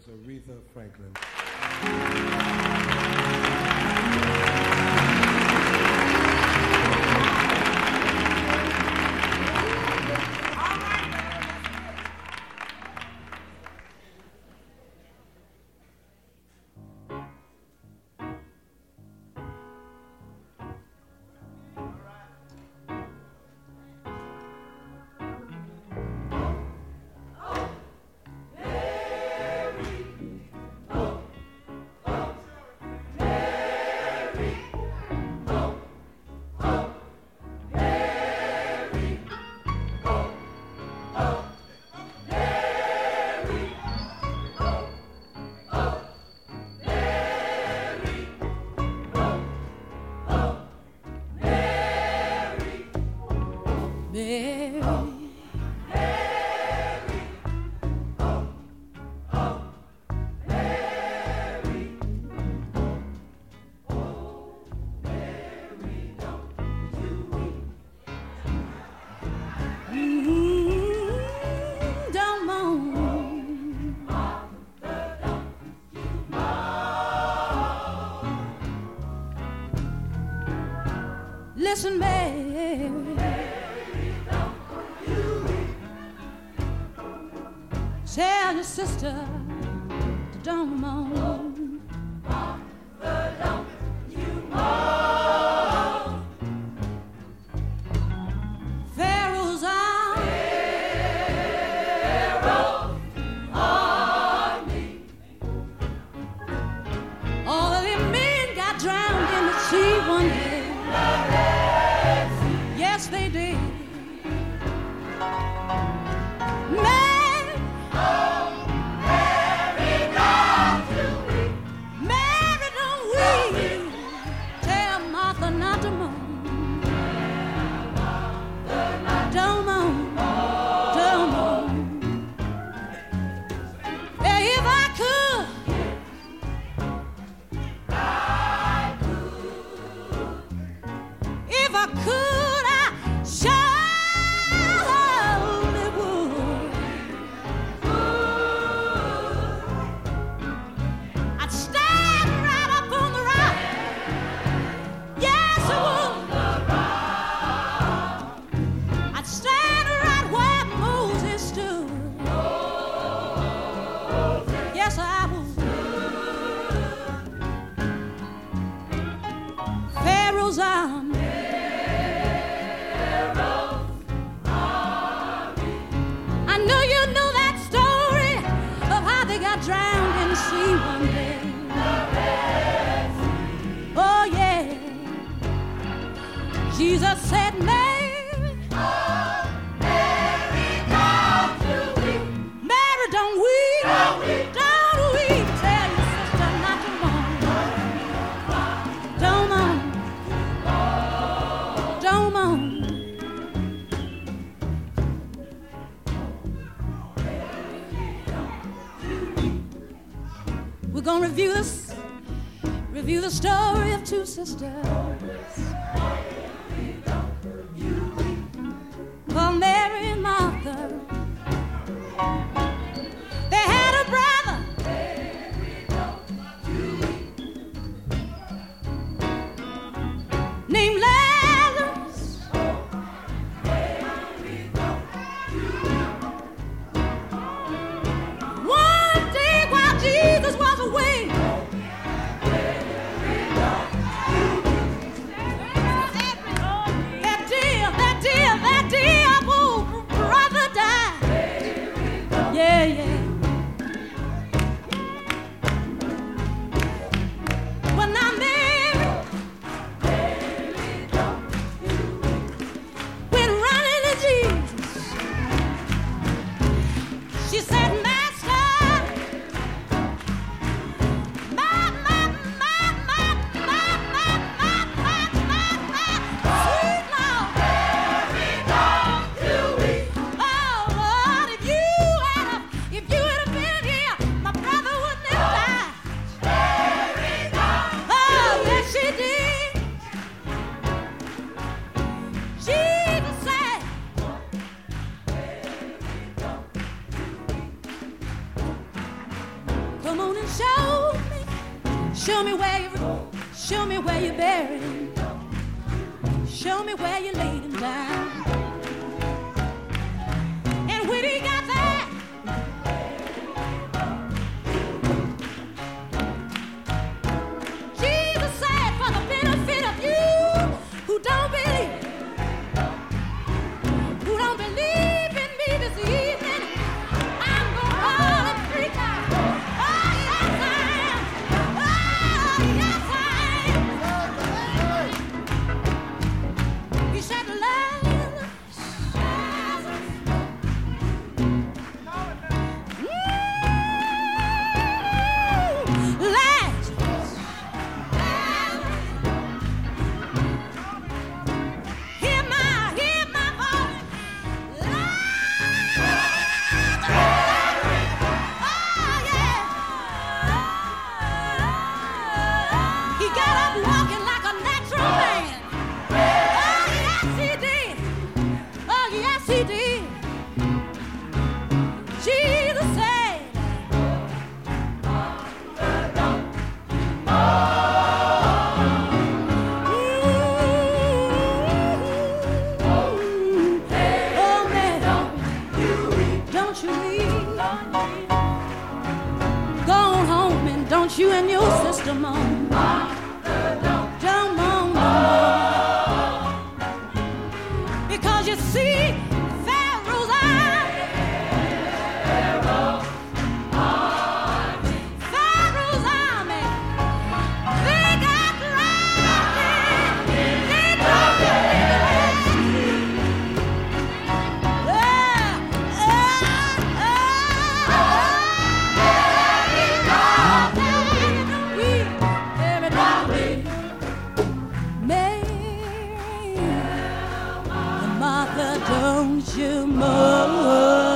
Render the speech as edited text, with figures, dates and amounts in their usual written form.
Aretha Franklin. Listen, Mary, tell your sister to don't moan. Don't you moan. Pharaoh's army. All of them men got drowned in the sea one day. Yes, they did. Mary, oh, Mary, don't you weep. Mary, don't weep. Tell Martha not to moan. Don't moan, don't moan. Hey, if I could, if I could, I surely would. I'd stand right up on the rock. Yes, I would. I'd stand right where Moses stood. Yes, I would. Pharaoh's army. I know you know that story of how they got drowned in the sea one day. Oh yeah. Jesus said, Mary, oh, Mary, don't you weep. Mary, don't weep. Don't weep. Tell your sister not to moan. Don't moan. Don't moan. We're gonna review the story of two sisters called Mary and Martha. They had a brother named Lazarus. One day while Jesus was away, that dear, oh, Show me where you buried him. Show me where you laid him down. And when he got there, Jesus said, for the benefit of you who don't believe in me this evening, I'm gonna call it free time. Oh yes I am. Oh yes I am. He said, you and your sister moan. Don't moan no more. Because you see, Pharaoh's army, they got drafted. They don't you moan.